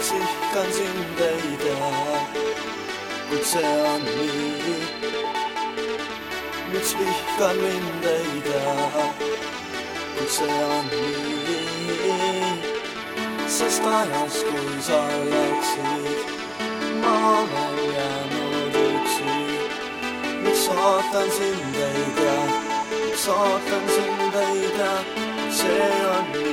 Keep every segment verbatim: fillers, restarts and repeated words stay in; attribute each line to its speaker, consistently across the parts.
Speaker 1: miks vihkan sind ei tea, kuid see on nii. Miks vihkan mind ei tea, kuid see on nii. Sest ajas, kui sa läksid, ma olen jäänud üksi. Miks ootan sind ei tea, miks ootan sind ei tea, see on nii.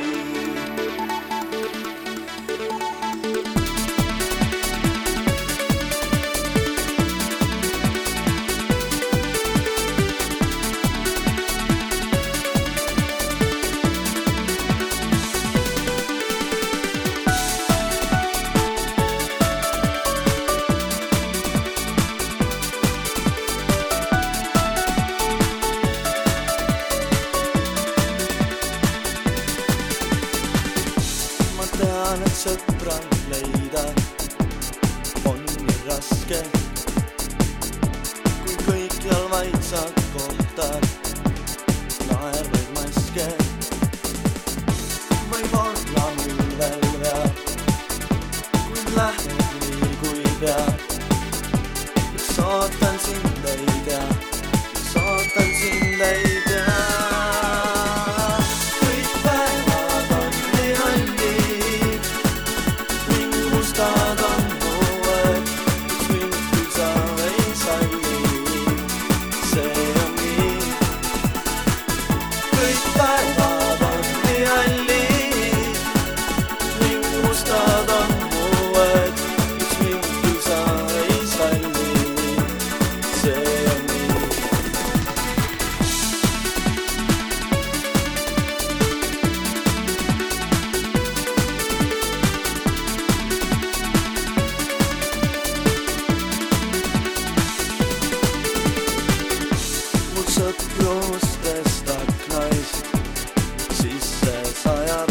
Speaker 1: Tean, et sõprad leida on nii raske, kui kõikjal vaid sa kohtad naervaid maske. Võib olla mul veel vead, kuid lähed nii kui pead. Miks ootan sind ei tea, miks ootan sind ei tea. Sõprustest aknais sisse sajab,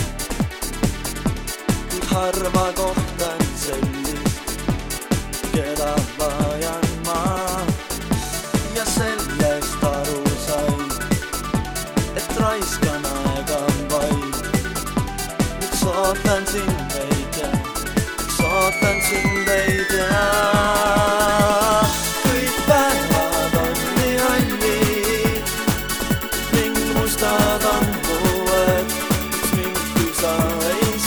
Speaker 1: kuid harva kohtan sellist, keda vajan ma. Ja sellest aru sain, et raiskan aega vaid. Miks ootan sind ei tea, miks ootan sind ei tea.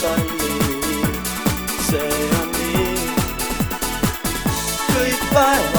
Speaker 1: Bye.